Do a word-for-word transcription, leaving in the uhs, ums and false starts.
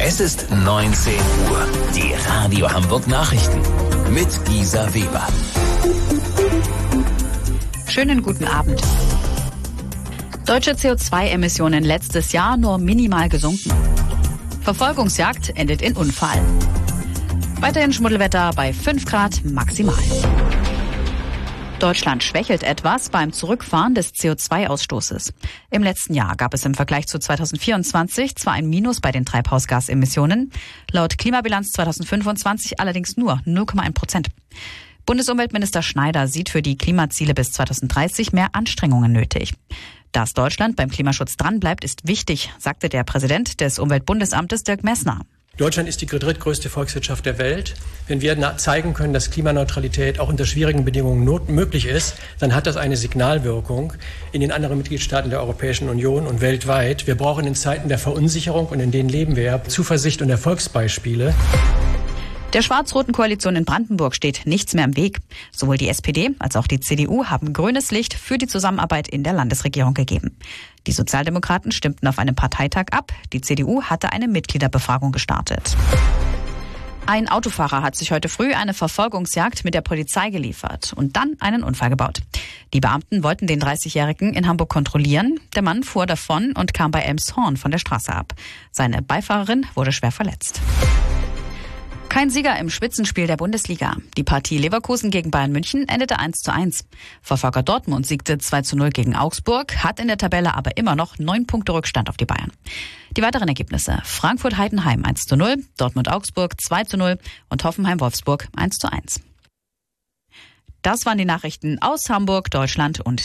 Es ist neunzehn Uhr. Die Radio Hamburg Nachrichten mit Gisa Weber. Schönen guten Abend. Deutsche C O zwei Emissionen letztes Jahr nur minimal gesunken. Verfolgungsjagd endet in Unfall. Weiterhin Schmuddelwetter bei fünf Grad maximal. Deutschland schwächelt etwas beim Zurückfahren des C O zwei Ausstoßes. Im letzten Jahr gab es im Vergleich zu zweitausendvierundzwanzig zwar ein Minus bei den Treibhausgasemissionen, laut Klimabilanz zweitausendfünfundzwanzig allerdings nur null Komma eins Prozent. Bundesumweltminister Schneider sieht für die Klimaziele bis zweitausenddreißig mehr Anstrengungen nötig. Dass Deutschland beim Klimaschutz dranbleibt, ist wichtig, sagte der Präsident des Umweltbundesamtes Dirk Messner. Deutschland ist die drittgrößte Volkswirtschaft der Welt. Wenn wir zeigen können, dass Klimaneutralität auch unter schwierigen Bedingungen not- möglich ist, dann hat das eine Signalwirkung in den anderen Mitgliedstaaten der Europäischen Union und weltweit. Wir brauchen in Zeiten der Verunsicherung, und in denen leben wir, Zuversicht und Erfolgsbeispiele. Der schwarz-roten Koalition in Brandenburg steht nichts mehr im Weg. Sowohl die S P D als auch die C D U haben grünes Licht für die Zusammenarbeit in der Landesregierung gegeben. Die Sozialdemokraten stimmten auf einem Parteitag ab. Die C D U hatte eine Mitgliederbefragung gestartet. Ein Autofahrer hat sich heute früh eine Verfolgungsjagd mit der Polizei geliefert und dann einen Unfall gebaut. Die Beamten wollten den dreißigjährigen in Hamburg kontrollieren. Der Mann fuhr davon und kam bei Elmshorn von der Straße ab. Seine Beifahrerin wurde schwer verletzt. Kein Sieger im Spitzenspiel der Bundesliga. Die Partie Leverkusen gegen Bayern München endete eins zu eins. Verfolger Dortmund siegte zwei zu null gegen Augsburg, hat in der Tabelle aber immer noch neun Punkte Rückstand auf die Bayern. Die weiteren Ergebnisse: Frankfurt-Heidenheim eins zu null, Dortmund-Augsburg zwei zu null und Hoffenheim-Wolfsburg eins zu eins. Das waren die Nachrichten aus Hamburg, Deutschland und